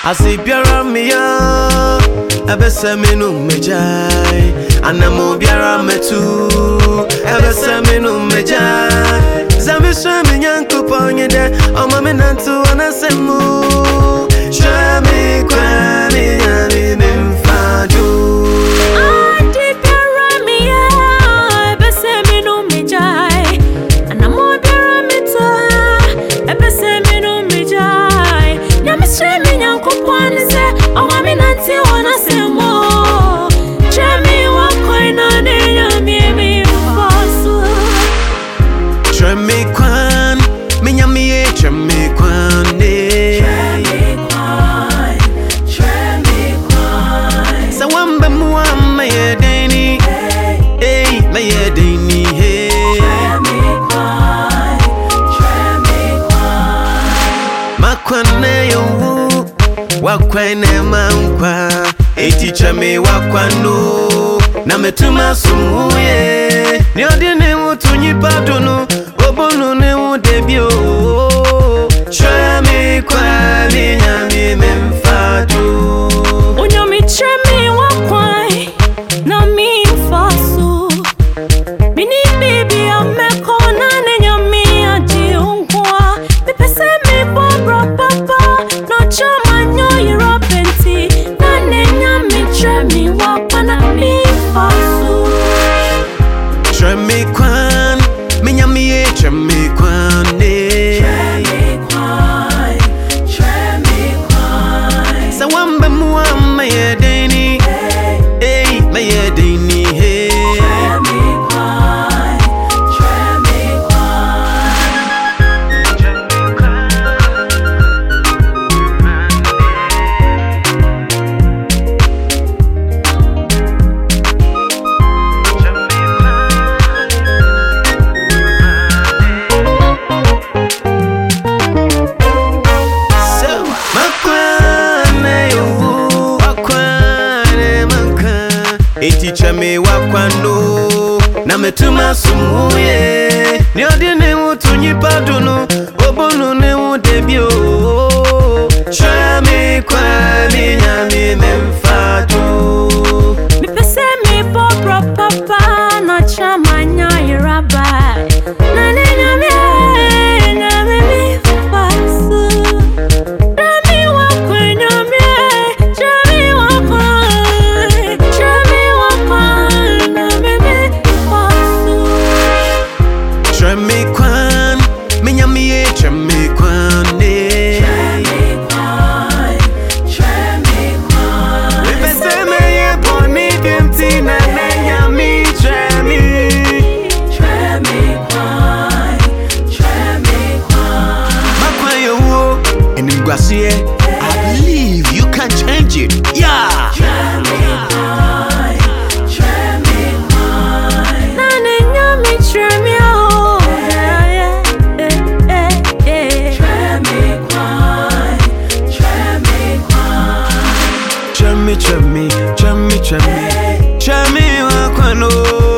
see biara me ya ebese me no mejai anamo biara metu ebese me no mejai zame so me nyanko ponye de o ma me nantu anasemu shame kwa me ya me mfaju Wakwane mankwa eticha me wakwano na metuma sumuye ni odi ne mutu nyipa dono obonu ne mu debio chame kwa mi nyame memfatu onyomi chame wakwai na mi faso mini baby ameko na ne nyame aji unkwa pepese me bobro papa no chama Chame kwan, minyami ye chame kwan ne. Chame kwan. Sa wamba muamba ye deni, hey, ma ye deni hey. Chame kwan. Eticha me wakwano na metuma sumuye ni odi ne mutu nyipa dono obonu ne mu debio chame kwa mi nyame memfatu mipese mi bobro papa no chama nya iraba na ne nyame nyame mi fasu rami wakwe nyame chame wakwe Chame kwan, minyami ye chame kwan ne. Chame kwan. Bebese me ye boni dimti na ne nyami chame. Chame kwan. Makwa ye wo, enimguasiye. I believe you can change it. Yeah. Chame wakwano